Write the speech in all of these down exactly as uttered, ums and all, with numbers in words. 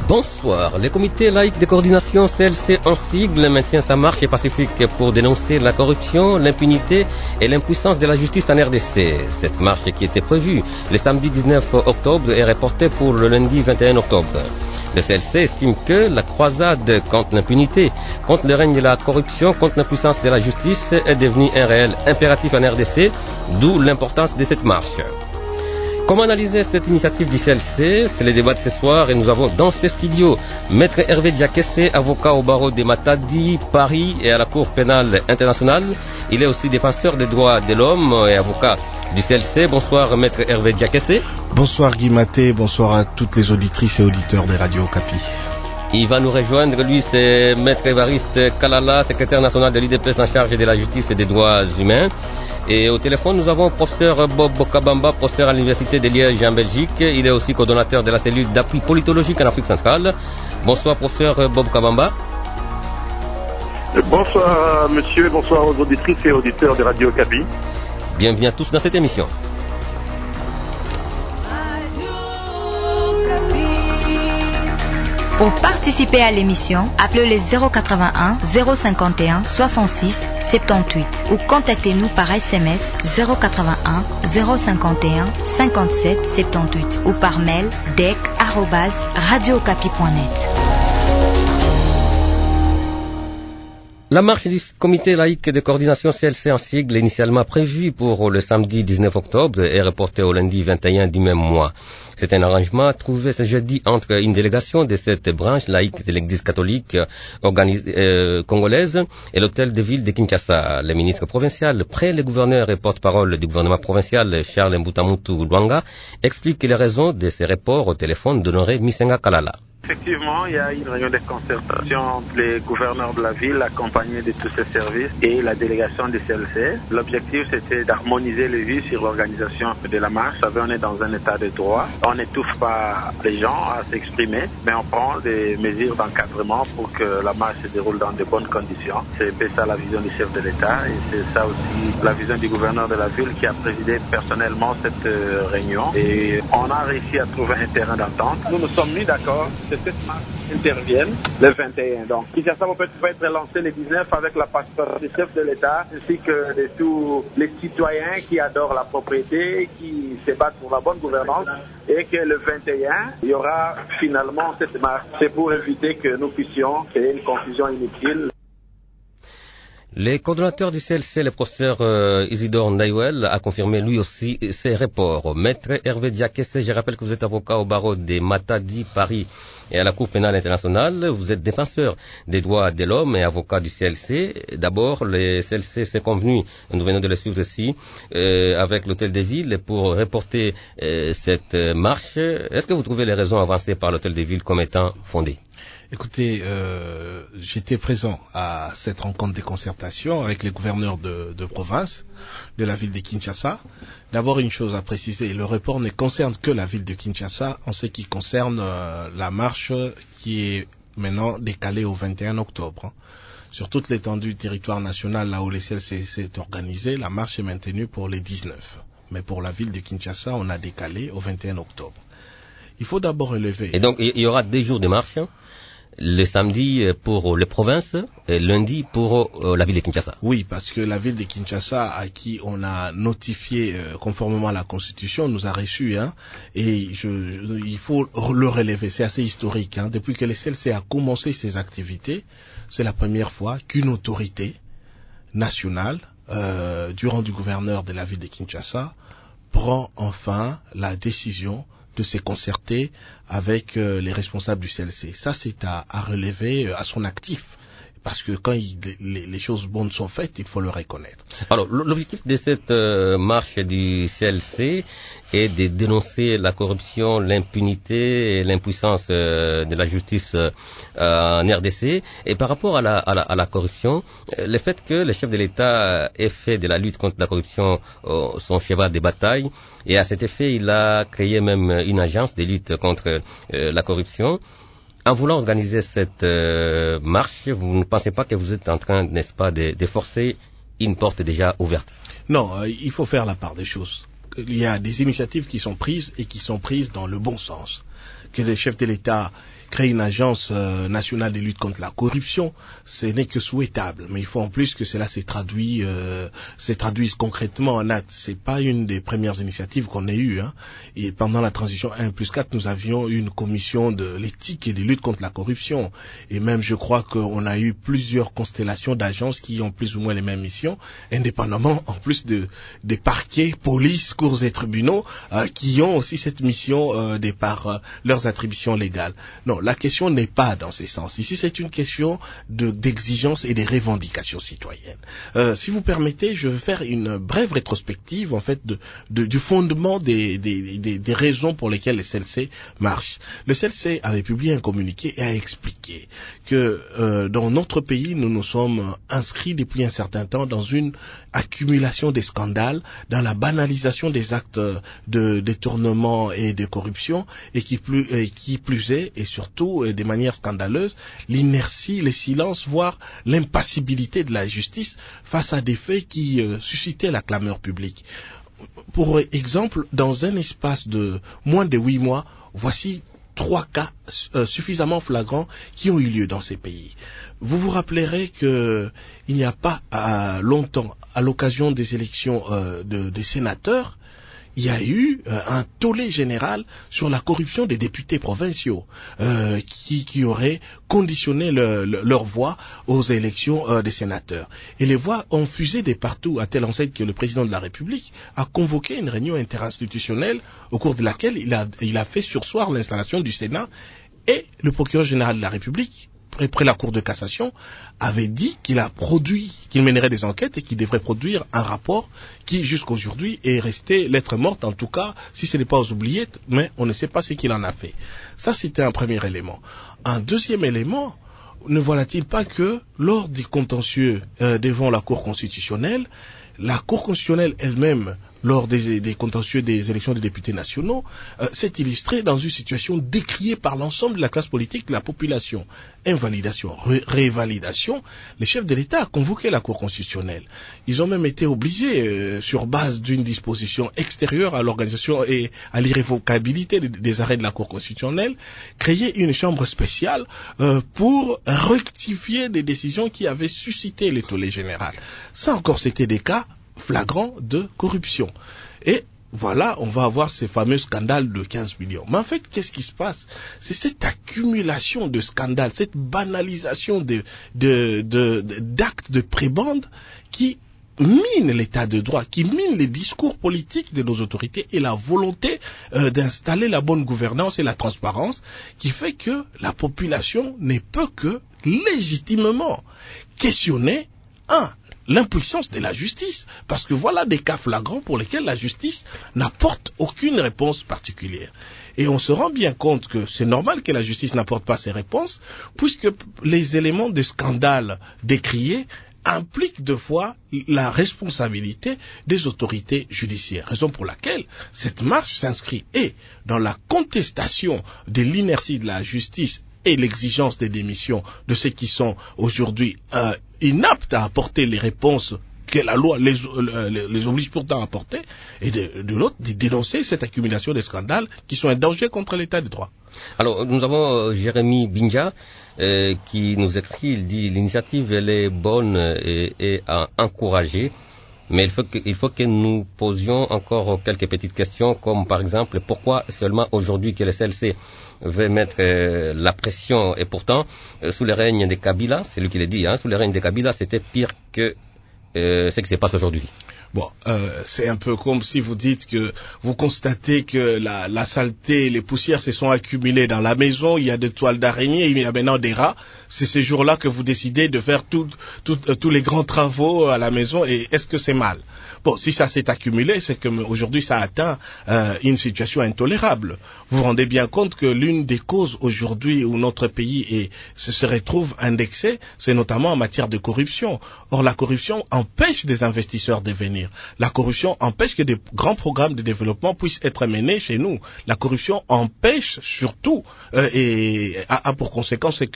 Bonsoir. Le comité laïque de coordination C L C en sigle maintient sa marche pacifique pour dénoncer la corruption, l'impunité et l'impuissance de la justice en R D C. Cette marche qui était prévue le samedi dix-neuf octobre est reportée pour le lundi vingt et un octobre. Le C L C estime que la croisade contre l'impunité, contre le règne de la corruption, contre l'impuissance de la justice est devenue un réel impératif en R D C, d'où l'importance de cette marche. Comment analyser cette initiative du C L C? C'est le débat de ce soir et nous avons dans ce studio Maître Hervé Diakessé, avocat au barreau de Matadi, Paris et à la Cour pénale internationale. Il est aussi défenseur des droits de l'homme et avocat du C L C. Bonsoir Maître Hervé Diakessé. Bonsoir Guy Maté, bonsoir à toutes les auditrices et auditeurs des radios Okapi. Il va nous rejoindre, lui c'est Maître Évariste Kalala, secrétaire national de l'U D P S en charge de la justice et des droits humains. Et au téléphone, nous avons professeur Bob Kabamba, professeur à l'Université de Liège en Belgique. Il est aussi coordonnateur de la cellule d'appui politologique en Afrique centrale. Bonsoir professeur Bob Kabamba. Bonsoir monsieur, bonsoir aux auditrices et auditeurs de Radio Okapi. Bienvenue à tous dans cette émission. Pour participer à l'émission, appelez le zéro quatre-vingt-un zéro cinquante et un soixante-six soixante-dix-huit ou contactez-nous par S M S zéro quatre-vingt-un zéro cinquante et un cinquante-sept soixante-dix-huit ou par mail d e c arobase radio okapi point net. La marche du comité laïque de coordination C L C en sigle, initialement prévue pour le samedi dix-neuf octobre, est reportée au lundi vingt et un du même mois. C'est un arrangement trouvé ce jeudi entre une délégation de cette branche laïque de l'Église catholique euh, congolaise et l'hôtel de ville de Kinshasa. Le ministre provincial, près le gouverneur et porte-parole du gouvernement provincial, Charles Mbutamutu Luanga, explique les raisons de ces reports au téléphone d'Honoré Misenga Kalala. Effectivement, il y a une réunion de concertation entre les gouverneurs de la ville, accompagnés de tous ces services, et la délégation du C L C. L'objectif, c'était d'harmoniser les vues sur l'organisation de la marche. Vous savez, on est dans un état de droit. On n'étouffe pas les gens à s'exprimer, mais on prend des mesures d'encadrement pour que la marche se déroule dans de bonnes conditions. C'est un peu ça la vision du chef de l'État, et c'est ça aussi la vision du gouverneur de la ville qui a présidé personnellement cette réunion. Et on a réussi à trouver un terrain d'entente. Nous nous sommes mis d'accord que cette marche intervienne le vingt et un. Donc, Kinshasa peut être lancé le dix-neuf avec la participation du chef de l'État ainsi que de tous les citoyens qui adorent la propriété, qui se battent pour la bonne gouvernance, et que le vingt et un, il y aura finalement cette marche. C'est pour éviter que nous puissions créer une confusion inutile. Le coordonnateur du C L C, le professeur euh, Isidore Ndayouel, a confirmé lui aussi ces reports. Maître Hervé Diakessé, je rappelle que vous êtes avocat au barreau de Matadi, Paris et à la Cour pénale internationale. Vous êtes défenseur des droits de l'homme et avocat du C L C. D'abord, le C L C s'est convenu, nous venons de le suivre ici, euh, avec l'hôtel de ville pour reporter euh, cette marche. Est-ce que vous trouvez les raisons avancées par l'hôtel de ville comme étant fondées? Écoutez, euh, j'étais présent à cette rencontre de concertation avec les gouverneurs de, de province de la ville de Kinshasa. D'abord, une chose à préciser, le report ne concerne que la ville de Kinshasa en ce qui concerne euh, la marche qui est maintenant décalée au vingt et un octobre. Hein. Sur toute l'étendue du territoire national, là où le C L C s'est organisé, la marche est maintenue pour les dix-neuf. Mais pour la ville de Kinshasa, on a décalé au vingt et un octobre. Il faut d'abord relever... Et donc, il y aura des jours de marche, le samedi pour les provinces et lundi pour la ville de Kinshasa. Oui, parce que la ville de Kinshasa, à qui on a notifié euh, conformément à la Constitution, nous a reçus, hein, et je, je, il faut le relever, c'est assez historique. Hein. Depuis que le C L C a commencé ses activités, c'est la première fois qu'une autorité nationale, euh, du rang du gouverneur de la ville de Kinshasa, prend enfin la décision de se concerter avec euh, les responsables du C L C. Ça, c'est à, à relever euh, à son actif. Parce que quand il, les, les choses bonnes sont faites, il faut le reconnaître. Alors, l'objectif de cette euh, marche du C L C est de dénoncer la corruption, l'impunité et l'impuissance euh, de la justice euh, en R D C. Et par rapport à la, à la, à la corruption, euh, le fait que le chef de l'État ait fait de la lutte contre la corruption euh, son cheval de bataille, et à cet effet, il a créé même une agence de lutte contre euh, la corruption. En voulant organiser cette euh, marche, vous ne pensez pas que vous êtes en train, n'est-ce pas, de, de forcer une porte déjà ouverte? Non, euh, il faut faire la part des choses. Il y a des initiatives qui sont prises et qui sont prises dans le bon sens. que les chefs de l'État créent une agence euh, nationale de lutte contre la corruption, ce n'est que souhaitable. Mais il faut en plus que cela se traduise, euh, se traduise concrètement en actes. C'est pas une des premières initiatives qu'on ait eues. Hein. Et pendant la transition un plus quatre, nous avions une commission de l'éthique et de lutte contre la corruption. Et même, je crois qu'on a eu plusieurs constellations d'agences qui ont plus ou moins les mêmes missions, indépendamment, en plus de des parquets, police, cours et tribunaux, euh, qui ont aussi cette mission euh, de par euh, leurs attributions légales. Non, la question n'est pas dans ce sens. Ici, c'est une question de, d'exigence et des revendications citoyennes. Euh, si vous permettez, je vais faire une brève rétrospective, en fait, de, de, du fondement des, des, des, des raisons pour lesquelles le C L C marche. Le C L C avait publié un communiqué et a expliqué que euh, dans notre pays, nous nous sommes inscrits depuis un certain temps dans une accumulation des scandales, dans la banalisation des actes de détournement et de corruption, et qui plus, et qui plus est, et surtout Surtout, de manière scandaleuse, l'inertie, le silence, voire l'impassibilité de la justice face à des faits qui euh, suscitaient la clameur publique. Pour exemple, dans un espace de moins de huit mois, voici trois cas euh, suffisamment flagrants qui ont eu lieu dans ces pays. Vous vous rappellerez que il n'y a pas à longtemps, à l'occasion des élections euh, de, des sénateurs, il y a eu euh, un tollé général sur la corruption des députés provinciaux euh, qui, qui auraient conditionné le, le, leur voix aux élections euh, des sénateurs. Et les voix ont fusé de partout, à telle enseigne que le président de la République a convoqué une réunion interinstitutionnelle au cours de laquelle il a, il a fait surseoir l'installation du Sénat, et le procureur général de la République, près la Cour de cassation, avait dit qu'il a produit, qu'il mènerait des enquêtes et qu'il devrait produire un rapport qui, jusqu'aujourd'hui, est resté lettre morte, en tout cas, si ce n'est pas aux oubliettes, mais on ne sait pas ce qu'il en a fait. Ça, c'était un premier élément. Un deuxième élément, ne voilà-t-il pas que, lors des contentieux euh, devant la Cour constitutionnelle, la Cour constitutionnelle elle-même, lors des, des contentieux des élections des députés nationaux, euh, s'est illustrée dans une situation décriée par l'ensemble de la classe politique, de la population. Invalidation, ré révalidation, les chefs de l'État ont convoqué la Cour constitutionnelle. Ils ont même été obligés, euh, sur base d'une disposition extérieure à l'organisation et à l'irrévocabilité des, des arrêts de la Cour constitutionnelle, créer une chambre spéciale euh, pour rectifier des décisions qui avaient suscité le tollé général. Ça encore, c'était des cas flagrant de corruption. Et voilà, on va avoir ces fameux scandales de quinze millions. Mais en fait, qu'est-ce qui se passe? C'est cette accumulation de scandales, cette banalisation de, de, de, de, d'actes de prébande qui mine l'état de droit, qui mine les discours politiques de nos autorités et la volonté euh, d'installer la bonne gouvernance et la transparence, qui fait que la population ne peut que légitimement questionner un, l'impuissance de la justice, parce que voilà des cas flagrants pour lesquels la justice n'apporte aucune réponse particulière. Et on se rend bien compte que c'est normal que la justice n'apporte pas ces réponses, puisque les éléments de scandale décriés impliquent deux fois la responsabilité des autorités judiciaires. Raison pour laquelle cette marche s'inscrit et dans la contestation de l'inertie de la justice et l'exigence des démissions de ceux qui sont aujourd'hui euh, inaptes à apporter les réponses que la loi les, les, les oblige pourtant à apporter, et de, de l'autre, de dénoncer cette accumulation de scandales qui sont un danger contre l'état de droit. Alors, nous avons euh, Jérémy Binja euh, qui nous écrit, il dit l'initiative elle est bonne et, et à encourager, mais il faut, que, il faut que nous posions encore quelques petites questions, comme par exemple, pourquoi seulement aujourd'hui que le C L C veut mettre euh, la pression, et pourtant, euh, sous le règne des Kabila, c'est lui qui le dit, hein, sous le règne des Kabila, c'était pire que euh, ce qui se passe aujourd'hui. Bon, euh, c'est un peu comme si vous dites que vous constatez que la, la saleté, les poussières se sont accumulées dans la maison, il y a des toiles d'araignée, il y a maintenant des rats. C'est ces jours-là que vous décidez de faire tout, tout, euh, tous les grands travaux à la maison, et est-ce que c'est mal? Bon, si ça s'est accumulé, c'est que aujourd'hui ça atteint euh, une situation intolérable. Vous vous rendez bien compte que l'une des causes aujourd'hui où notre pays est, se, se retrouve indexé, c'est notamment en matière de corruption. Or, la corruption empêche des investisseurs de venir. La corruption empêche que des grands programmes de développement puissent être menés chez nous. La corruption empêche surtout, euh, et a, a pour conséquence, c'est que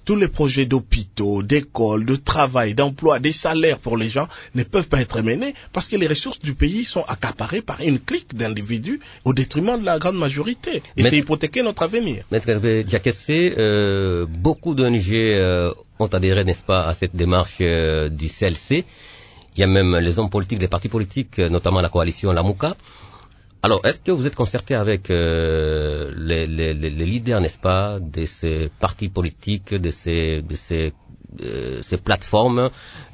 tous les projets d'hôpitaux, d'écoles, de travail, d'emploi, des salaires pour les gens ne peuvent pas être menés parce que les ressources du pays sont accaparées par une clique d'individus au détriment de la grande majorité. Et c'est hypothéquer notre avenir. Maître Hervé Diakessé, euh, beaucoup d'O N G euh, ont adhéré, n'est-ce pas, à cette démarche euh, du C L C. Il y a même les hommes politiques, les partis politiques, notamment la coalition Lamouka. Alors, est-ce que vous êtes concerté avec euh, les, les, les leaders, n'est-ce pas, de ces partis politiques, de ces, de ces, euh, ces plateformes,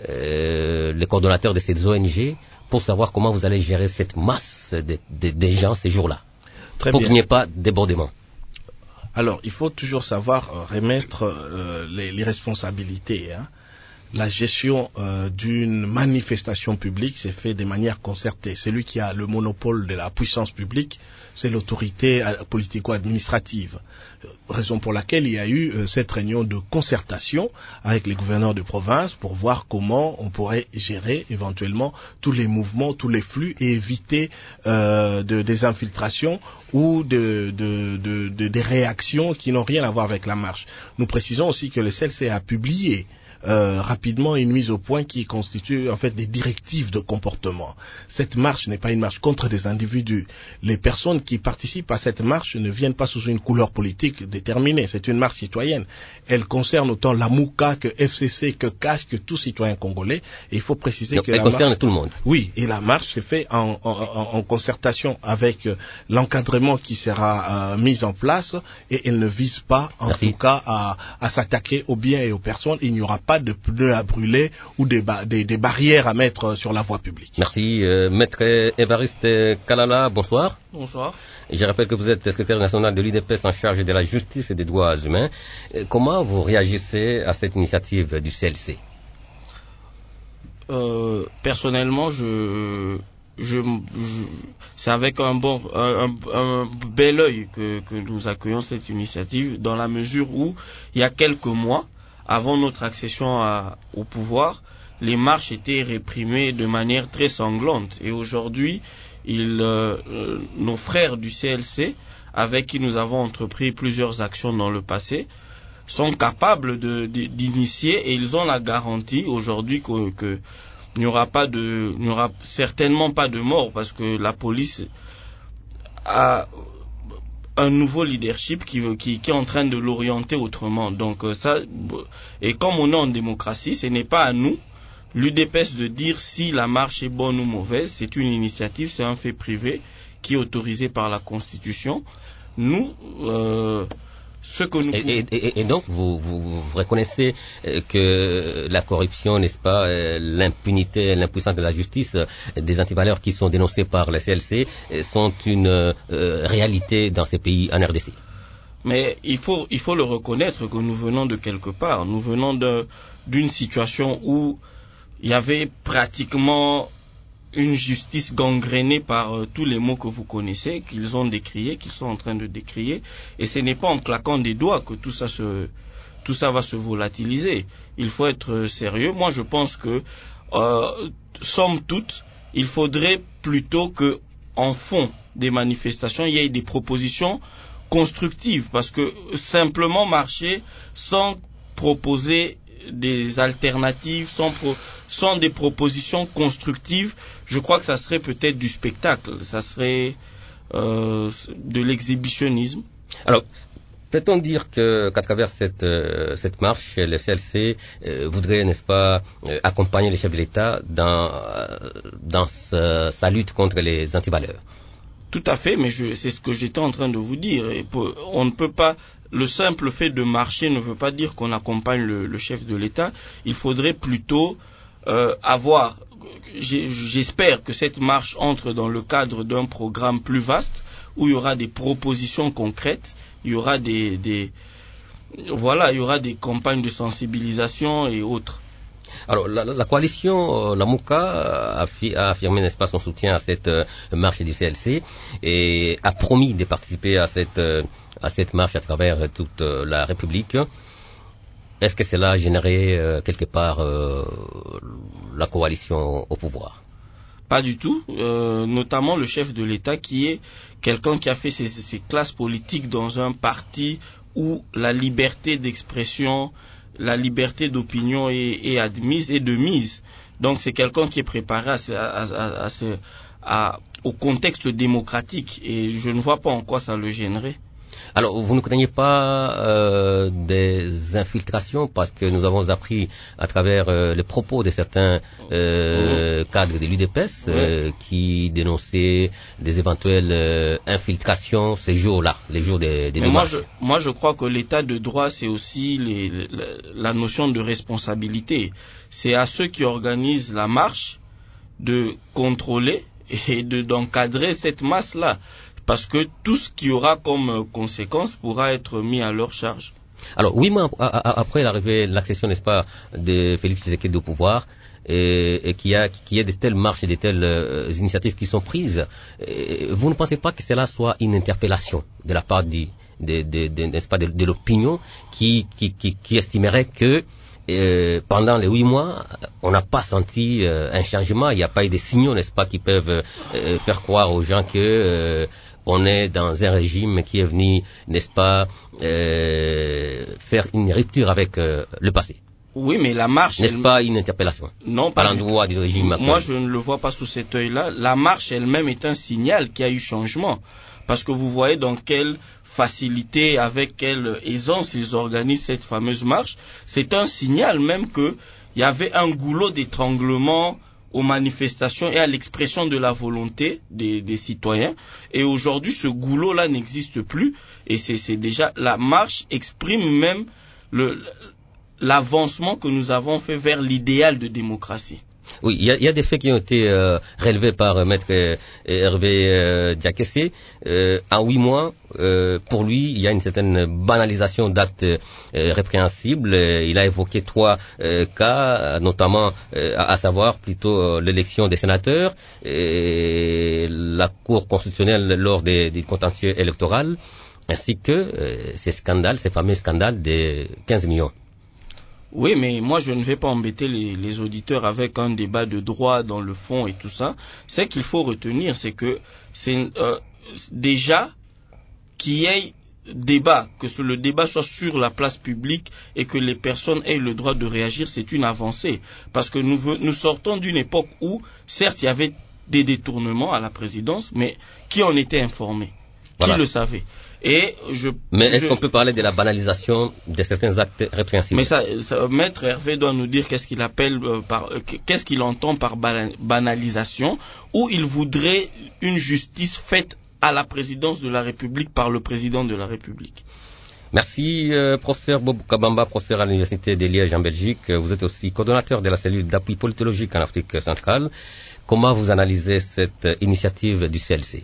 euh, les coordonnateurs de ces O N G, pour savoir comment vous allez gérer cette masse de, de, de gens ces jours-là, Très pour bien. qu'il n'y ait pas de débordement? Alors, il faut toujours savoir euh, remettre euh, les, les responsabilités, hein. La gestion euh, d'une manifestation publique s'est fait de manière concertée. Celui qui a le monopole de la puissance publique, c'est l'autorité politico-administrative. Raison pour laquelle il y a eu euh, cette réunion de concertation avec les gouverneurs de province pour voir comment on pourrait gérer éventuellement tous les mouvements, tous les flux et éviter euh, de, des infiltrations ou de, de, de, de, des réactions qui n'ont rien à voir avec la marche. Nous précisons aussi que le C L C a publié Euh, rapidement une mise au point qui constitue en fait des directives de comportement. Cette marche n'est pas une marche contre des individus. Les personnes qui participent à cette marche ne viennent pas sous une couleur politique déterminée. C'est une marche citoyenne. Elle concerne autant la Mouka que F C C, que C A C, que tout citoyen congolais. Et il faut préciser Donc, que elle la concerne marche, tout le monde. Oui, et la marche s'est faite en, en, en concertation avec euh, l'encadrement qui sera euh, mis en place et elle ne vise pas en Merci. tout cas à, à s'attaquer aux biens et aux personnes. Il n'y aura pas de pneus à brûler ou des, ba des, des barrières à mettre sur la voie publique. Merci. Euh, Maître Évariste Kalala, bonsoir. Bonsoir. Je rappelle que vous êtes secrétaire national de l'U D P S en charge de la justice et des droits humains. Comment vous réagissez à cette initiative du C L C? Euh, personnellement, je, je, je c'est avec un bon, un, un bel œil que, que nous accueillons cette initiative, dans la mesure où il y a quelques mois, avant notre accession à, au pouvoir, les marches étaient réprimées de manière très sanglante. Et aujourd'hui, ils, euh, euh, nos frères du C L C, avec qui nous avons entrepris plusieurs actions dans le passé, sont capables de, de, d'initier, et ils ont la garantie aujourd'hui que, que il n'y aura pas de, il n'y aura certainement pas de mort, parce que la police a un nouveau leadership qui, qui, qui est en train de l'orienter autrement. Donc ça, et comme on est en démocratie, ce n'est pas à nous, l'U D P S, de dire si la marche est bonne ou mauvaise. C'est une initiative, c'est un fait privé qui est autorisé par la Constitution. Nous, euh, ce que nous... Et, et, et, et donc, vous, vous, vous reconnaissez que la corruption, n'est-ce pas, l'impunité, l'impuissance de la justice, des antivaleurs qui sont dénoncés par le C L C sont une euh, réalité dans ces pays en R D C. Mais il faut, il faut le reconnaître que nous venons de quelque part. Nous venons de, d'une situation où il y avait pratiquement une justice gangrénée par euh, tous les mots que vous connaissez, qu'ils ont décriés, qu'ils sont en train de décrier. Et ce n'est pas en claquant des doigts que tout ça se, tout ça va se volatiliser. Il faut être sérieux. Moi, je pense que, euh, somme toute, il faudrait plutôt que, en fond des manifestations, il y ait des propositions constructives, parce que simplement marcher sans proposer des alternatives, sans, pro, sans des propositions constructives, je crois que ça serait peut-être du spectacle, ça serait euh, de l'exhibitionnisme. Alors, peut-on dire que, qu'à travers cette, euh, cette marche, le C L C euh, voudrait, n'est-ce pas, euh, accompagner les chefs de l'État dans, euh, dans ce, sa lutte contre les antivaleurs? Tout à fait, mais je, c'est ce que j'étais en train de vous dire. Et pour, on ne peut pas, le simple fait de marcher ne veut pas dire qu'on accompagne le, le chef de l'État. Il faudrait plutôt euh, avoir, j'espère que cette marche entre dans le cadre d'un programme plus vaste où il y aura des propositions concrètes, il y aura des, des voilà, il y aura des campagnes de sensibilisation et autres. Alors, la, la coalition, la Mouka, a, a affirmé, n'est-ce pas, son soutien à cette euh, marche du C L C et a promis de participer à cette, euh, à cette marche à travers toute euh, la République. Est-ce que cela a généré euh, quelque part euh, la coalition au pouvoir? Pas du tout, euh, notamment le chef de l'État qui est quelqu'un qui a fait ses, ses classes politiques dans un parti où la liberté d'expression la liberté d'opinion est, est admise et de mise. Donc c'est quelqu'un qui est préparé à, à, à, à, à, au contexte démocratique et je ne vois pas en quoi ça le gênerait. Alors, vous ne craignez pas euh, des infiltrations parce que nous avons appris à travers euh, les propos de certains euh, cadres de l'U D P S euh, qui dénonçaient des éventuelles euh, infiltrations ces jours-là, les jours des, des Mais moi je, marches. moi, je crois que l'état de droit, c'est aussi les, les, la notion de responsabilité. C'est à ceux qui organisent la marche de contrôler et de d'encadrer cette masse-là. Parce que tout ce qui aura comme conséquence pourra être mis à leur charge. Alors, huit mois après l'arrivée, l'accession, n'est-ce pas, de Félix Tshisekedi au pouvoir, et, et qu'il y a, qu'il y a de telles marches et de telles euh, initiatives qui sont prises, et vous ne pensez pas que cela soit une interpellation de la part du, de, de, de, n'est-ce pas, de, de l'opinion qui, qui, qui, qui estimerait que Euh, pendant les huit mois, on n'a pas senti euh, un changement, il n'y a pas eu de signaux, n'est-ce pas, qui peuvent euh, faire croire aux gens que euh, on est dans un régime qui est venu, n'est-ce pas, euh, faire une rupture avec euh, le passé. Oui, mais la marche... N'est-ce elle... pas une interpellation? Non, pas à l'endroit du régime actuel. Moi, je ne le vois pas sous cet œil-là. La marche elle-même est un signal qu'il y a eu changement. Parce que vous voyez dans quelle facilité, avec quelle aisance ils organisent cette fameuse marche. C'est un signal même qu'il y avait un goulot d'étranglement aux manifestations et à l'expression de la volonté des, des citoyens. Et aujourd'hui, ce goulot-là n'existe plus. Et c'est, c'est déjà... La marche exprime même le, l'avancement que nous avons fait vers l'idéal de démocratie. Oui, il y a, y a des faits qui ont été euh, relevés par euh, Maître euh, Hervé euh, Diakessé. Euh, en huit mois, euh, pour lui, il y a une certaine banalisation d'actes euh, répréhensibles. Euh, il a évoqué trois euh, cas, notamment, euh, à, à savoir plutôt euh, l'élection des sénateurs, et la Cour constitutionnelle lors des, des contentieux électoraux, ainsi que euh, ces scandales, ces fameux scandales des quinze millions. Oui, mais moi je ne vais pas embêter les, les auditeurs avec un débat de droit dans le fond et tout ça. Ce qu'il faut retenir, c'est que c'est euh, déjà qu'il y ait débat, que ce, le débat soit sur la place publique et que les personnes aient le droit de réagir, c'est une avancée. Parce que nous, nous sortons d'une époque où, certes, il y avait des détournements à la présidence, mais qui en était informé? Voilà. Qui le savait? Et je, mais est-ce je... qu'on peut parler de la banalisation de certains actes répréhensibles? Mais ça, ça, Maître Hervé doit nous dire qu'est-ce qu'il appelle euh, par, euh, qu'est-ce qu'il entend par banalisation, ou il voudrait une justice faite à la présidence de la République par le président de la République. Merci, euh, professeur Bob Kabamba, professeur à l'Université de Liège en Belgique. Vous êtes aussi coordonnateur de la cellule d'appui politologique en Afrique centrale. Comment vous analysez cette initiative du C L C?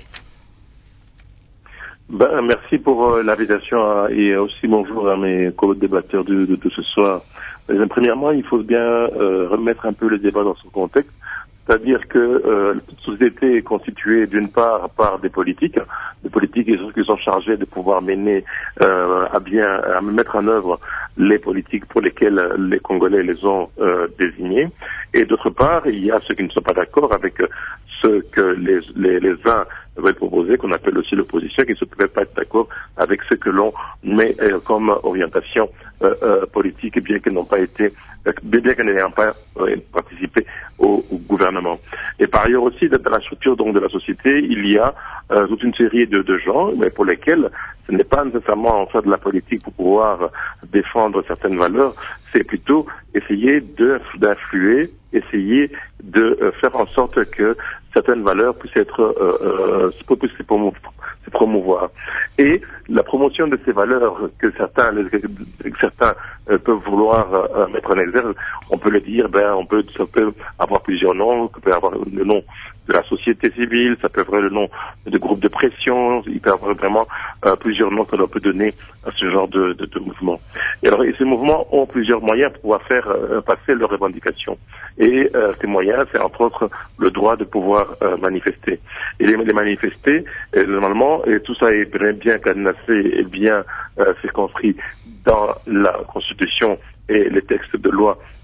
Ben, merci pour euh, l'invitation à, et aussi bonjour à mes co-débatteurs de, de, de ce soir. Mais, premièrement, il faut bien euh, remettre un peu le débat dans son contexte. C'est-à-dire que euh, toute société est constituée d'une part par des politiques, des politiques qui sont chargés de pouvoir mener euh, à bien, à mettre en œuvre les politiques pour lesquelles les Congolais les ont euh, désignés. Et d'autre part, il y a ceux qui ne sont pas d'accord avec ce que les, les, les uns veulent proposer, qu'on appelle aussi l'opposition, qui ne peuvent pas être d'accord avec ce que l'on met euh, comme orientation euh, euh, politique, bien qu'ils n'ont pas été, euh, bien qu'ils n'aient pas euh, participé au, au gouvernement. Et par ailleurs aussi, dans la structure donc de la société, il y a euh, toute une série de, de gens, mais pour lesquels ce n'est pas nécessairement en faire de la politique pour pouvoir défendre certaines valeurs, c'est plutôt essayer de, d'influer, essayer de euh, faire en sorte que certaines valeurs puissent être euh, euh, puissent se promouvoir. Et la promotion de ces valeurs que certains, les, que certains euh, peuvent vouloir euh, mettre en exergue, on peut le dire, ben on peut, ça peut avoir plusieurs noms, ça peut avoir le nom de la société civile, ça peut avoir le nom de groupes de pression, il peut y avoir vraiment euh, plusieurs noms que l'on peut donner à ce genre de, de, de mouvement. Et alors, et ces mouvements ont plusieurs moyens pour pouvoir faire euh, passer leurs revendications. Et euh, ces moyens, c'est entre autres le droit de pouvoir euh, manifester. Et les, les manifester, et normalement, et tout ça est bien, bien cadenassé et bien euh, circonscrit dans la Constitution et les textes de loi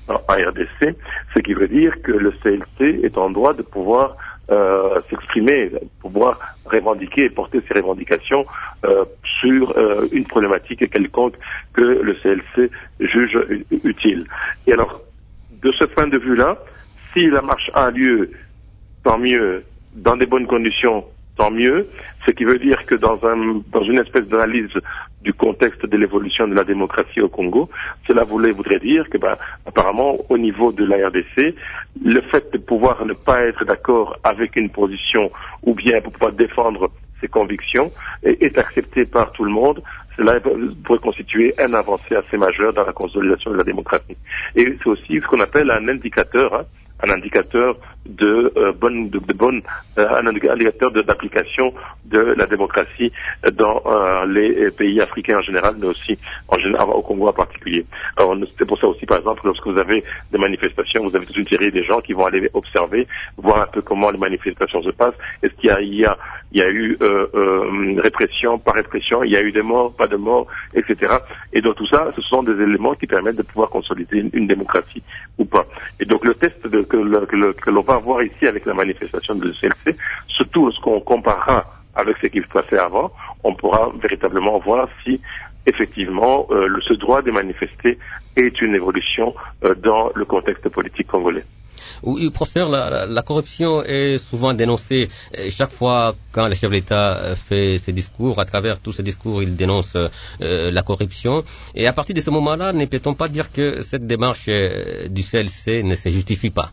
en R D C, ce qui veut dire que le C L C est en droit de pouvoir euh, s'exprimer, pouvoir revendiquer et porter ses revendications euh, sur euh, une problématique quelconque que le C L C juge utile. Et alors, de ce point de vue-là, si la marche a lieu, tant mieux, dans des bonnes conditions, tant mieux, ce qui veut dire que dans, un, dans une espèce d'analyse du contexte de l'évolution de la démocratie au Congo, cela voulait, voudrait dire que, ben, apparemment, au niveau de la R D C, le fait de pouvoir ne pas être d'accord avec une position ou bien pour pouvoir défendre ses convictions est, est accepté par tout le monde. Cela pourrait constituer un avancée assez majeur dans la consolidation de la démocratie. Et c'est aussi ce qu'on appelle un indicateur, hein, un indicateur de euh, bonne, de, de bonne, euh, un indicateur d'application de, de la démocratie dans euh, les pays africains en général, mais aussi en général, au Congo en particulier. Alors, c'est pour ça aussi, par exemple, lorsque vous avez des manifestations, vous avez toute une série de gens qui vont aller observer, voir un peu comment les manifestations se passent. Est-ce qu'il y a, il y a, il y a eu euh, euh, répression, pas répression, il y a eu des morts, pas de morts, et cetera. Et donc tout ça, ce sont des éléments qui permettent de pouvoir consolider une, une démocratie ou pas. Et donc le test de, que, le, que, le, que l'on va voir ici avec la manifestation de C L C, surtout lorsqu'on comparera avec ce qui se passait avant, on pourra véritablement voir si effectivement euh, le, ce droit de manifester est une évolution euh, dans le contexte politique congolais. Oui, professeur, la, la corruption est souvent dénoncée. Chaque fois quand le chef de l'État fait ses discours, à travers tous ses discours, il dénonce euh, la corruption. Et à partir de ce moment-là, ne peut-on pas dire que cette démarche euh, du C L C ne se justifie pas?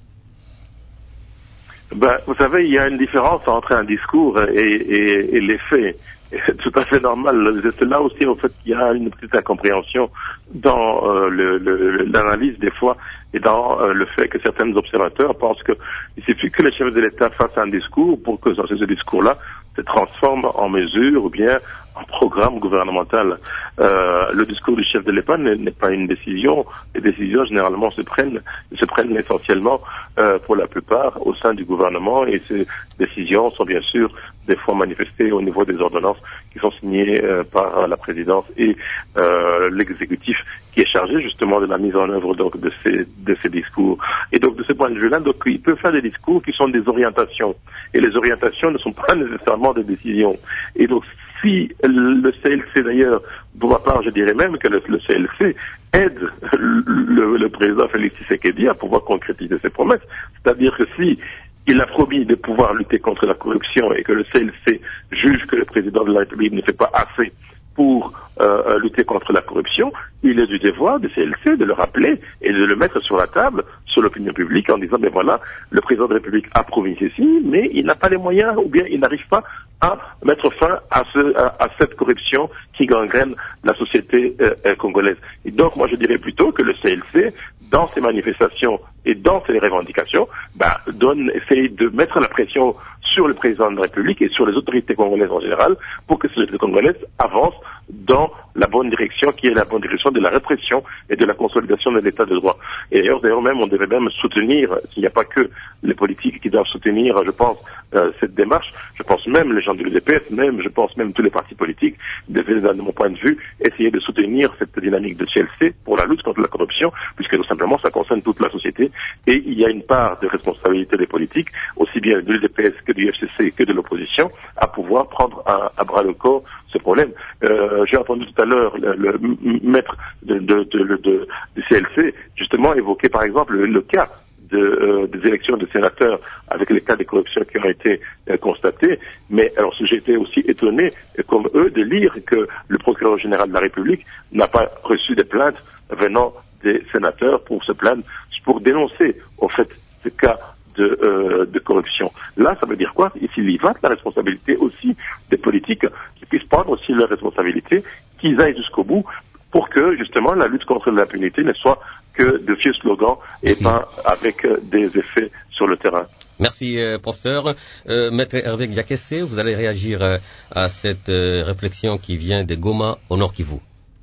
Ben, vous savez, il y a une différence entre un discours et, et, et les faits. C'est tout à fait normal. C'est là aussi, au fait, qu'il y a une petite incompréhension dans euh, le, le, l'analyse des fois et dans euh, le fait que certains observateurs pensent que il suffit que le chef de l'État fasse un discours pour que dans ce discours-là se transforme en mesure ou bien en programme gouvernemental. Euh, le discours du chef de l'État n'est, n'est pas une décision. Les décisions généralement se prennent, se prennent essentiellement euh, pour la plupart au sein du gouvernement et ces décisions sont bien sûr des fois manifestées au niveau des ordonnances qui sont signées euh, par la présidence et euh, l'exécutif qui est chargé justement de la mise en œuvre donc de ces de ces discours. Et donc de ce point de vue-là, donc il peut faire des discours qui sont des orientations et les orientations ne sont pas nécessairement des décisions. Et donc si le C L C d'ailleurs, pour ma part, je dirais même que le, le C L C aide le, le, le président Félix Tshisekedi à pouvoir concrétiser ses promesses. C'est-à-dire que si il a promis de pouvoir lutter contre la corruption et que le C L C juge que le président de la République ne fait pas assez pour euh, lutter contre la corruption, il est du devoir du C L C de le rappeler et de le mettre sur la table, sur l'opinion publique, en disant, ben voilà, le président de la République a promis ceci, mais il n'a pas les moyens, ou bien il n'arrive pas à mettre fin à, ce, à, à cette corruption qui gangrène la société euh, congolaise. Et donc, moi, je dirais plutôt que le C L C, dans ses manifestations et dans ses revendications, bah, donne, essaye de mettre la pression sur le président de la République et sur les autorités congolaises en général pour que ces autorités congolaises avancent dans la bonne direction, qui est la bonne direction de la répression et de la consolidation de l'état de droit. Et d'ailleurs, d'ailleurs même, on devrait même soutenir, s'il n'y a pas que les politiques qui doivent soutenir, je pense, euh, cette démarche, je pense même les gens de l'U D P S, même, je pense même tous les partis politiques, devaient, de mon point de vue, essayer de soutenir cette dynamique de C L C pour la lutte contre la corruption, puisque tout simplement, ça concerne toute la société, et il y a une part de responsabilité des politiques, aussi bien de l'U D P S que du F C C que de l'opposition, à pouvoir prendre à, à bras le corps ce problème. Euh, j'ai entendu tout à l'heure le, le maître de, de, de, de, de, du C L C justement évoquer par exemple le, le cas de, euh, des élections de sénateurs avec les cas de corruption qui ont été euh, constatés. Mais alors j'ai été aussi étonné, comme eux, de lire que le procureur général de la République n'a pas reçu de plaintes venant des sénateurs pour se plaindre, pour dénoncer au fait ce cas de, euh, de corruption. Là, ça veut dire quoi? S'il y va de la responsabilité aussi des politiques qui puissent prendre aussi leurs responsabilités, qu'ils aillent jusqu'au bout pour que justement la lutte contre l'impunité ne soit que de vieux slogans et Merci. Pas avec euh, des effets sur le terrain. Merci, euh, professeur. Euh, Maître Hervé Diakessé, vous allez réagir euh, à cette euh, réflexion qui vient de Goma au Nord Kivu.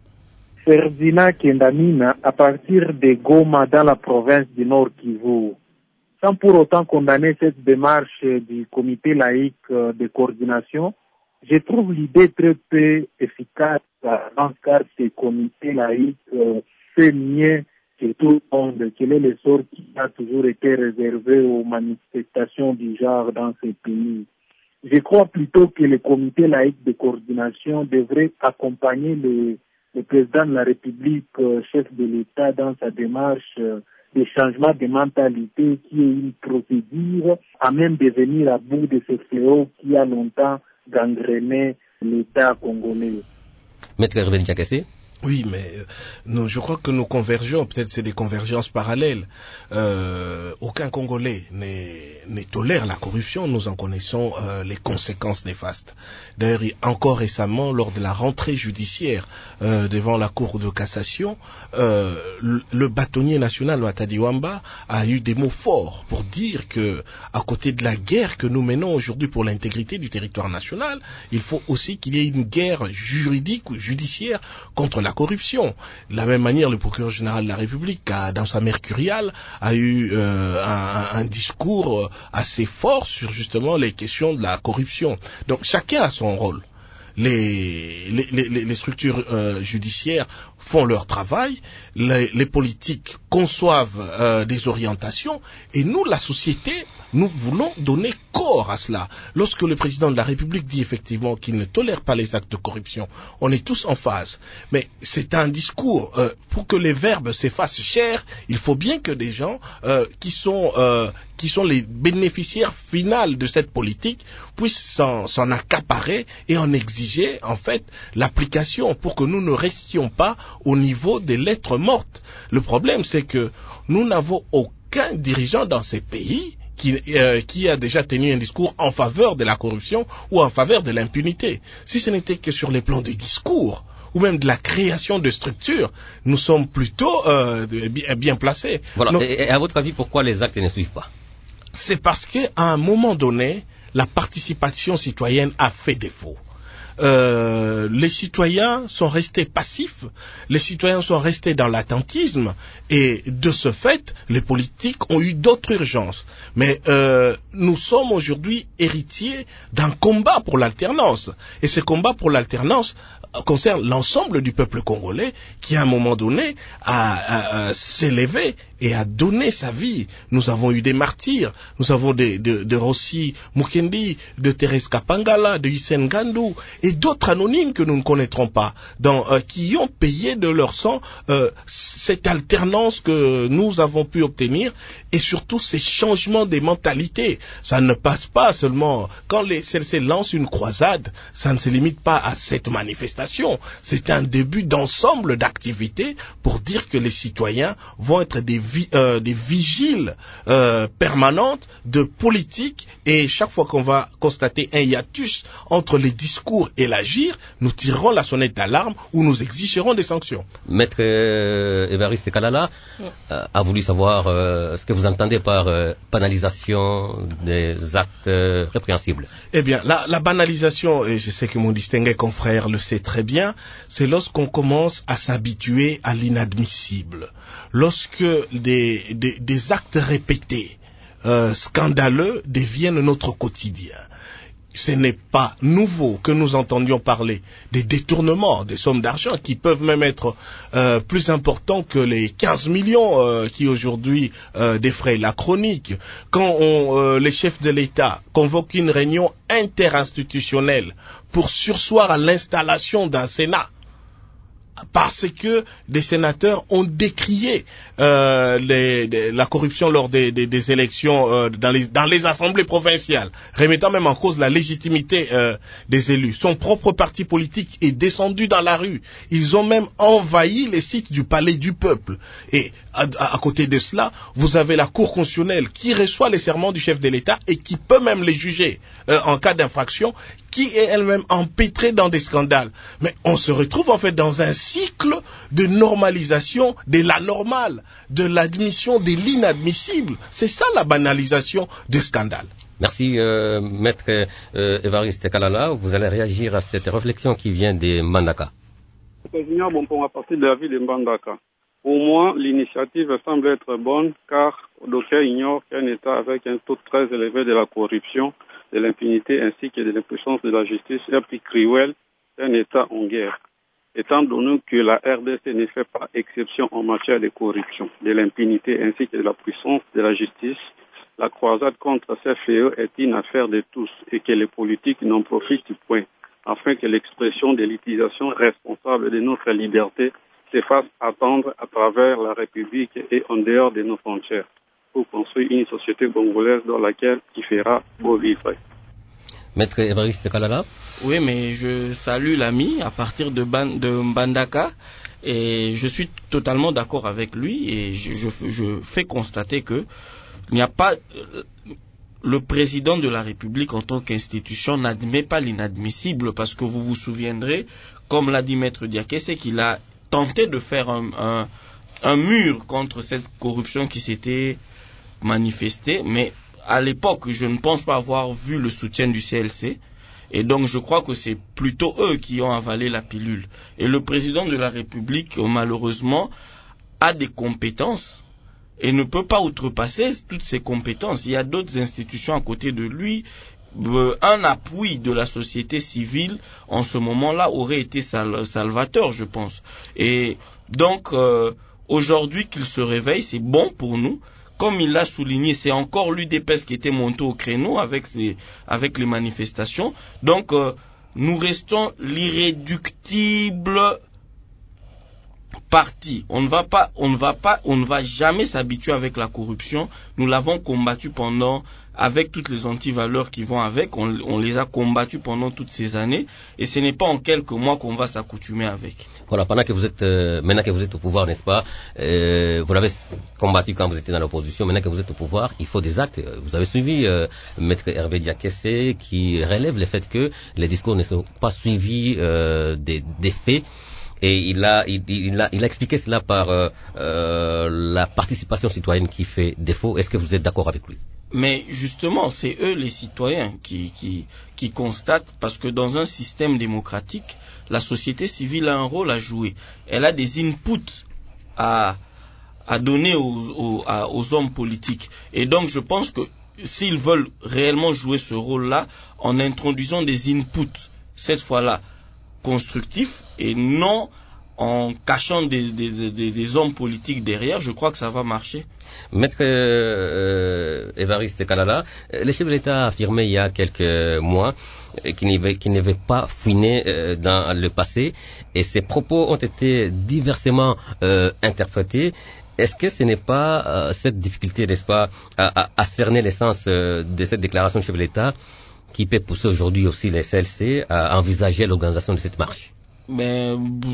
Ferdinand Kendamina, à partir de Goma dans la province du Nord Kivu, sans pour autant condamner cette démarche du comité laïque de coordination, je trouve l'idée très peu efficace car ce comité laïque fait mieux sur tout le monde. Quel est le sort qui a toujours été réservé aux manifestations du genre dans ces pays? Je crois plutôt que le comité laïque de coordination devrait accompagner le, le président de la République, euh, chef de l'État, dans sa démarche euh, de changement de mentalité qui est une procédure à même de venir à bout de ce fléau qui a longtemps gangréné l'État congolais. Maître Hervé Ndiakasé. Oui, mais euh, nous, je crois que nous convergeons, peut-être c'est des convergences parallèles. Euh, aucun Congolais ne tolère la corruption, nous en connaissons euh, les conséquences néfastes. D'ailleurs, encore récemment, lors de la rentrée judiciaire euh, devant la Cour de cassation, euh, le, le bâtonnier national Matadi Wamba a eu des mots forts pour dire que, à côté de la guerre que nous menons aujourd'hui pour l'intégrité du territoire national, il faut aussi qu'il y ait une guerre juridique ou judiciaire contre la la corruption. De la même manière, le procureur général de la République, a, dans sa mercuriale, a eu euh, un, un discours assez fort sur justement les questions de la corruption. Donc chacun a son rôle. Les, les, les, les structures euh, judiciaires font leur travail, les, les politiques conçoivent euh, des orientations, et nous, la société, nous voulons donner corps à cela. Lorsque le président de la République dit effectivement qu'il ne tolère pas les actes de corruption, on est tous en phase. Mais c'est un discours, euh, pour que les verbes s'effacent cher, il faut bien que des gens euh, qui sont euh, qui sont les bénéficiaires finaux de cette politique puissent s'en accaparer et en exiger en fait l'application pour que nous ne restions pas au niveau des lettres mortes. Le problème, c'est que nous n'avons aucun dirigeant dans ces pays Qui, euh, qui a déjà tenu un discours en faveur de la corruption ou en faveur de l'impunité. Si ce n'était que sur les plans des discours ou même de la création de structures, nous sommes plutôt euh, bien, bien placés. Voilà. Donc, et, et à votre avis, pourquoi les actes ne suivent pas? C'est parce qu'à un moment donné, la participation citoyenne a fait défaut. Euh, les citoyens sont restés passifs, les citoyens sont restés dans l'attentisme et de ce fait, les politiques ont eu d'autres urgences. Mais euh, nous sommes aujourd'hui héritiers d'un combat pour l'alternance et ce combat pour l'alternance concerne l'ensemble du peuple congolais qui à un moment donné a, a, a s'élevé et a donné sa vie. Nous avons eu des martyrs, nous avons des, de, de Rossi Mukendi, de Thérèse Kapangala, de Hissène Gandou et d'autres anonymes que nous ne connaîtrons pas, dans, euh, qui ont payé de leur sang euh, cette alternance que nous avons pu obtenir et surtout ces changements des mentalités. Ça ne passe pas seulement quand les C L C lancent une croisade, ça ne se limite pas à cette manifestation. C'est un début d'ensemble d'activités pour dire que les citoyens vont être des, vi euh, des vigiles euh, permanentes de politique et chaque fois qu'on va constater un hiatus entre les discours et l'agir, nous tirerons la sonnette d'alarme ou nous exigerons des sanctions. Maître euh, Évariste Kalala euh, a voulu savoir euh, ce que vous entendez par euh, banalisation des actes euh, répréhensibles. Eh bien, la, la banalisation, et je sais que mon distingué confrère le sait très bien, c'est lorsqu'on commence à s'habituer à l'inadmissible. Lorsque des, des, des actes répétés, euh, scandaleux, deviennent notre quotidien. Ce n'est pas nouveau que nous entendions parler des détournements des sommes d'argent qui peuvent même être euh, plus importants que les quinze millions euh, qui aujourd'hui euh, défrayent la chronique. Quand on, euh, les chefs de l'État convoquent une réunion interinstitutionnelle pour surseoir à l'installation d'un Sénat, parce que des sénateurs ont décrié euh, les, les, la corruption lors des, des, des élections euh, dans, les, dans les assemblées provinciales, remettant même en cause la légitimité euh, des élus. Son propre parti politique est descendu dans la rue. Ils ont même envahi les sites du palais du peuple. Et à, à, à côté de cela, vous avez la Cour constitutionnelle qui reçoit les serments du chef de l'État et qui peut même les juger euh, en cas d'infraction, qui est elle-même empêtrée dans des scandales. Mais on se retrouve en fait dans un cycle de normalisation de l'anormal, de l'admission de l'inadmissible. C'est ça la banalisation des scandales. Merci, euh, Maître euh, Évariste Kalala. Vous allez réagir à cette réflexion qui vient des Mbandaka. Président Bompon, à partir de la ville de Mbandaka. Pour moi, l'initiative semble être bonne car d'aucuns ignorent qu'un État avec un taux très élevé de la corruption, de l'impunité ainsi que de l'impuissance de la justice est plus cruel qu'un État en guerre. étant donné que la R D C ne fait pas exception en matière de corruption, de l'impunité ainsi que de la puissance de la justice. La croisade contre ces fléaux est une affaire de tous et que les politiques n'en profitent point, afin que l'expression de l'utilisation responsable de notre liberté se fasse attendre à travers la République et en dehors de nos frontières, pour construire une société congolaise dans laquelle il fera beau vivre. Maître Évariste Kalala. Oui, mais je salue l'ami à partir de, Ban, de Mbandaka et je suis totalement d'accord avec lui et je, je, je fais constater que il n'y a pas le président de la République en tant qu'institution n'admet pas l'inadmissible parce que vous vous souviendrez, comme l'a dit Maître Diaké, c'est qu'il a tenté de faire un, un, un mur contre cette corruption qui s'était manifestée, mais à l'époque, je ne pense pas avoir vu le soutien du C L C. Et donc, je crois que c'est plutôt eux qui ont avalé la pilule. Et le président de la République, malheureusement, a des compétences et ne peut pas outrepasser toutes ces compétences. Il y a d'autres institutions à côté de lui. Un appui de la société civile, en ce moment-là, aurait été sal- salvateur, je pense. Et donc, euh, aujourd'hui qu'il se réveille, c'est bon pour nous. Comme il l'a souligné, c'est encore l'U D P S qui était monté au créneau avec, ses, avec les manifestations. Donc, euh, nous restons l'irréductible parti. On ne va pas, on ne va pas, on ne va jamais s'habituer avec la corruption. Nous l'avons combattu pendant, avec toutes les antivaleurs qui vont avec, on, on les a combattus pendant toutes ces années, et ce n'est pas en quelques mois qu'on va s'accoutumer avec. Voilà, pendant que vous êtes, euh, maintenant que vous êtes au pouvoir, n'est-ce pas, euh, vous l'avez combattu quand vous étiez dans l'opposition, maintenant que vous êtes au pouvoir, il faut des actes. Vous avez suivi euh, Maître Hervé Diakessé qui relève le fait que les discours ne sont pas suivis euh, des, des faits. Et il a, il, il, a, il a expliqué cela par euh, euh, la participation citoyenne qui fait défaut. Est-ce que vous êtes d'accord avec lui? Mais justement, c'est eux les citoyens qui, qui, qui constatent, parce que dans un système démocratique, la société civile a un rôle à jouer. Elle a des inputs à, à donner aux, aux, à, aux hommes politiques. Et donc je pense que s'ils veulent réellement jouer ce rôle-là, en introduisant des inputs, cette fois-là, constructif et non en cachant des, des, des, des hommes politiques derrière, je crois que ça va marcher. Maître euh, Évariste Kalala, le chef de l'État a affirmé il y a quelques mois qu'il n'avait, qu'il n'avait pas fouiné euh, dans le passé et ses propos ont été diversement euh, interprétés. Est-ce que ce n'est pas euh, cette difficulté, n'est-ce pas, à, à, à cerner l'essence euh, de cette déclaration du chef de l'État qui peut pousser aujourd'hui aussi les C L C à envisager l'organisation de cette marche? Mais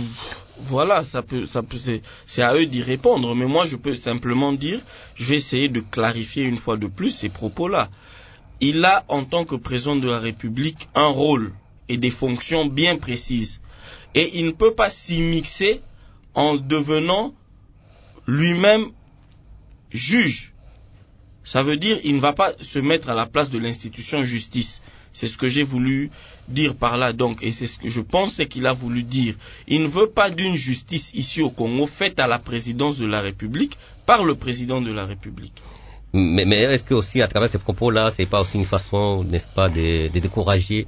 voilà, ça peut, ça peut, c'est, c'est à eux d'y répondre. Mais moi, je peux simplement dire, je vais essayer de clarifier une fois de plus ces propos-là. Il a, en tant que président de la République, un rôle et des fonctions bien précises. Et il ne peut pas s'y mixer en devenant lui-même juge. Ça veut dire il ne va pas se mettre à la place de l'institution justice. C'est ce que j'ai voulu dire par là. Donc, et c'est ce que je pense c'est qu'il a voulu dire. Il ne veut pas d'une justice ici au Congo faite à la présidence de la République par le président de la République. Mais, mais est-ce que aussi à travers ces propos-là, c'est pas aussi une façon, n'est-ce pas, de, de décourager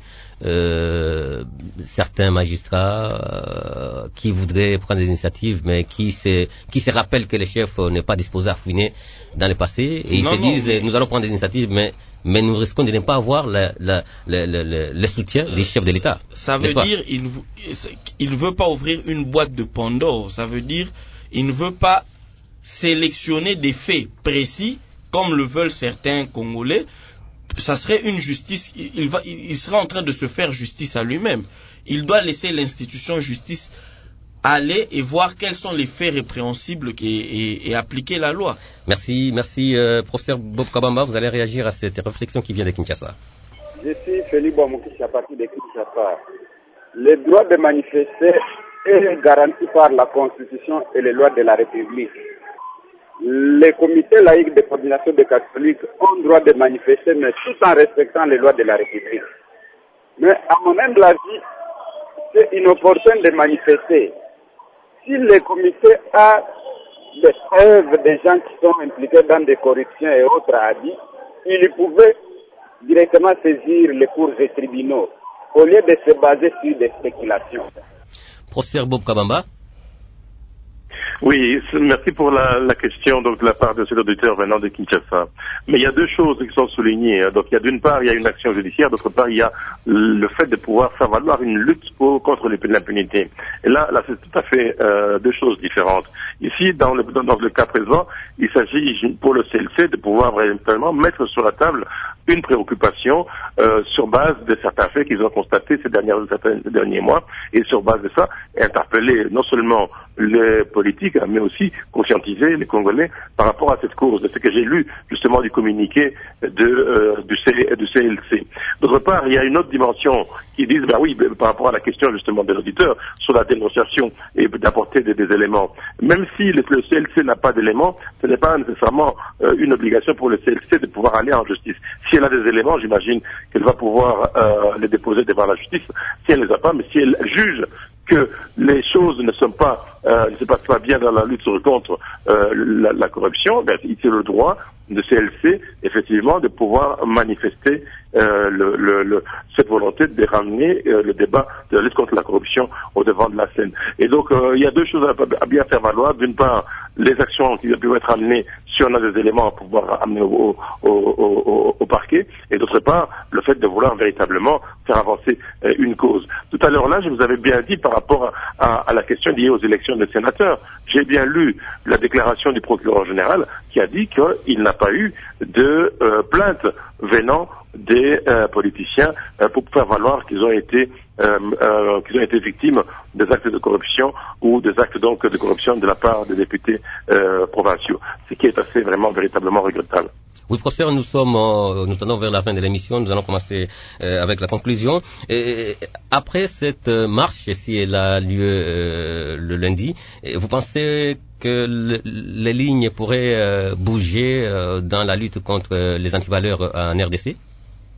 euh, certains magistrats euh, qui voudraient prendre des initiatives, mais qui se, qui se rappellent que le chef n'est pas disposé à fouiner dans le passé, et ils non, se non, disent, mais... nous allons prendre des initiatives, mais mais nous risquons de ne pas avoir le, le, le, le, le soutien des chefs de l'État. Ça veut dire il il veut pas ouvrir une boîte de Pandore. Ça veut dire il ne veut pas sélectionner des faits précis comme le veulent certains Congolais. Ça serait une justice. Il va, il sera en train de se faire justice à lui-même. Il doit laisser l'institution justice aller et voir quels sont les faits répréhensibles qui, et, et appliquer la loi. Merci, merci, euh, professeur Bob Kabamba. Vous allez réagir à cette réflexion qui vient de Kinshasa. Je suis Félix Boamoukish à partir de Kinshasa. Le droit de manifester est garanti par la Constitution et les lois de la République. Les comités laïcs de coordination des catholiques ont le droit de manifester, mais tout en respectant les lois de la République. Mais à mon humble avis, c'est inopportun de manifester. Si le comité a des preuves des gens qui sont impliqués dans des corruptions et autres habits, il pouvait directement saisir les cours et tribunaux au lieu de se baser sur des spéculations. Professeur Bob Kabamba. Oui, merci pour la, la question donc de la part de cet auditeur venant de Kinshasa. Mais il y a deux choses qui sont soulignées. Donc il y a d'une part il y a une action judiciaire, d'autre part il y a le fait de pouvoir faire valoir une lutte pour, contre l'impunité. Et là, là c'est tout à fait euh, deux choses différentes. Ici, dans le, dans, dans le cas présent, il s'agit pour le C L C de pouvoir vraiment mettre sur la table une préoccupation euh, sur base de certains faits qu'ils ont constatés ces, dernières, ces derniers mois, et sur base de ça, interpeller non seulement les politiques, mais aussi conscientiser les Congolais par rapport à cette cause, de ce que j'ai lu justement du communiqué de, euh, du, C, du C L C. D'autre part, il y a une autre dimension qui dit, bah oui, par rapport à la question justement de l'auditeur, sur la dénonciation et d'apporter des, des éléments. Même si le, le C L C n'a pas d'éléments, ce n'est pas nécessairement euh, une obligation pour le C L C de pouvoir aller en justice. Si elle a des éléments, j'imagine qu'elle va pouvoir euh, les déposer devant la justice. Si elle ne les a pas, mais si elle juge que les choses ne sont pas, euh, ne se passent pas bien dans la lutte contre euh, la, la corruption, ben, il a le droit de C L C, effectivement, de pouvoir manifester euh, le, le, le, cette volonté de ramener euh, le débat de la lutte contre la corruption au devant de la scène. Et donc, euh, il y a deux choses à, à bien faire valoir. D'une part, les actions qui peuvent être amenées si on a des éléments à pouvoir amener au, au, au, au, au parquet, et d'autre part, le fait de vouloir véritablement faire avancer euh, une cause. Tout à l'heure là, je vous avais bien dit par rapport à, à, à la question liée aux élections des sénateurs, j'ai bien lu la déclaration du procureur général qui a dit qu'il n'a pas eu de euh, plainte venant des euh, politiciens euh, pour faire valoir qu'ils ont été euh, euh, qu'ils ont été victimes des actes de corruption ou des actes donc de corruption de la part des députés euh, provinciaux, ce qui est assez vraiment véritablement regrettable. Oui, professeur, nous sommes, euh, nous tendons vers la fin de l'émission. Nous allons commencer euh, avec la conclusion. Et après cette marche, si elle a lieu euh, le lundi, vous pensez que le, les lignes pourraient euh, bouger euh, dans la lutte contre les antivaleurs en R D C?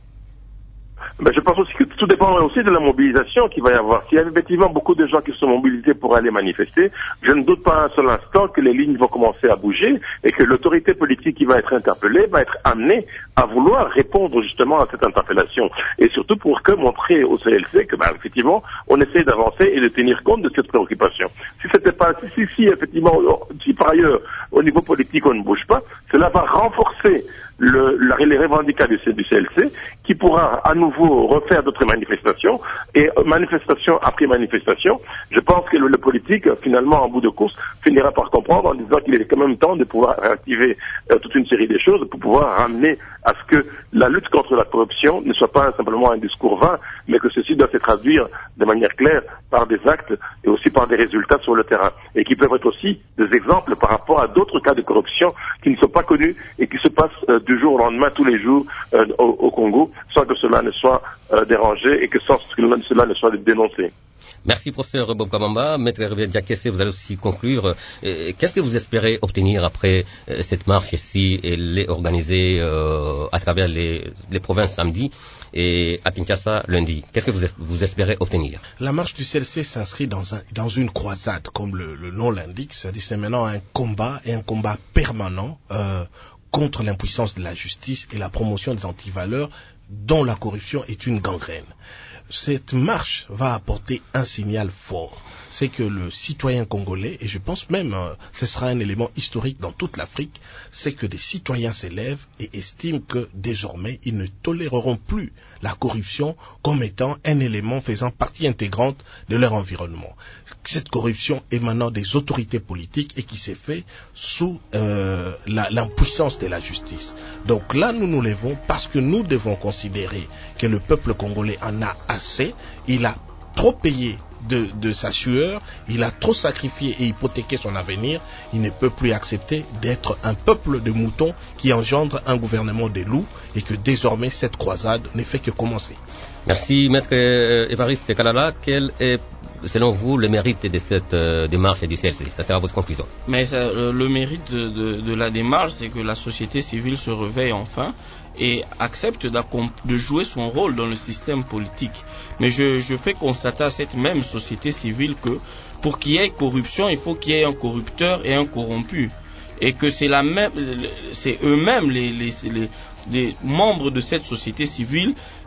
Ben, je pense aussi que tout dépend aussi de la mobilisation qu'il va y avoir. S'il y a effectivement beaucoup de gens qui sont mobilisés pour aller manifester, je ne doute pas un seul instant que les lignes vont commencer à bouger et que l'autorité politique qui va être interpellée va être amenée à vouloir répondre justement à cette interpellation. Et surtout pour que montrer au C L C que, ben, effectivement, on essaie d'avancer et de tenir compte de cette préoccupation. Si c'était pas, si, si, si, effectivement, si par ailleurs, au niveau politique, on ne bouge pas, cela va renforcer Le, la, les revendications du, du C L C, qui pourra à nouveau refaire d'autres manifestations, et manifestation après manifestation, je pense que le, le politique, finalement, en bout de course, finira par comprendre en disant qu'il est quand même temps de pouvoir réactiver euh, toute une série de choses pour pouvoir ramener à ce que la lutte contre la corruption ne soit pas simplement un discours vain, mais que ceci doit se traduire de manière claire par des actes et aussi par des résultats sur le terrain, et qui peuvent être aussi des exemples par rapport à d'autres cas de corruption qui ne sont pas connus et qui se passent euh, du jour au lendemain, tous les jours euh, au, au Congo, sans que cela ne soit euh, dérangé et que sans que cela ne soit dénoncé. Merci, professeur Bob Kabamba. Maître Hervé Diakessé, vous allez aussi conclure. Euh, qu'est-ce que vous espérez obtenir après euh, cette marche si elle est organisée euh, à travers les, les provinces samedi et à Kinshasa lundi? Qu'est-ce que vous, vous espérez obtenir? La marche du C L C s'inscrit dans, un, dans une croisade, comme le, le nom l'indique. C'est-à-dire c'est maintenant un combat, et un combat permanent euh, contre l'impuissance de la justice et la promotion des antivaleurs dont la corruption est une gangrène. Cette marche va apporter un signal fort. C'est que le citoyen congolais, et je pense même euh, ce sera un élément historique dans toute l'Afrique, c'est que des citoyens s'élèvent et estiment que désormais ils ne toléreront plus la corruption comme étant un élément faisant partie intégrante de leur environnement. Cette corruption émanant des autorités politiques et qui s'est fait sous euh, la, l'impuissance de la justice. Donc là nous nous levons parce que nous devons considérer que le peuple congolais en a assez, il a trop payé de, de sa sueur, il a trop sacrifié et hypothéqué son avenir, il ne peut plus accepter d'être un peuple de moutons qui engendre un gouvernement des loups et que désormais cette croisade ne fait que commencer. Merci, maître Évariste Kalala. Quel est, selon vous, le mérite de cette euh, démarche du C L C? Ça sera votre conclusion. Mais ça, le, le mérite de, de, de la démarche, c'est que la société civile se réveille enfin et accepte de jouer son rôle dans le système politique. Mais je, je fais constater à cette même société civile que pour qu'il y ait corruption, il faut qu'il y ait un corrupteur et un corrompu. Et que c'est la même, c'est eux-mêmes les, les, les, les membres de cette société civile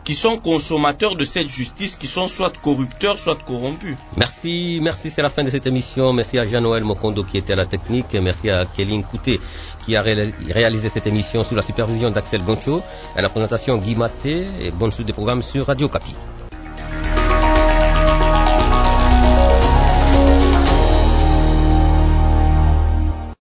qui sont consommateurs de cette justice, qui sont soit corrupteurs, soit corrompus. Merci, merci, c'est la fin de cette émission. Merci à Jean-Noël Mokondo qui était à la technique. Merci à Kéline Kouté qui a réalisé cette émission sous la supervision d'Axel Goncho. À la présentation Guy Maté et bonne suite des programmes sur Radio Kapi.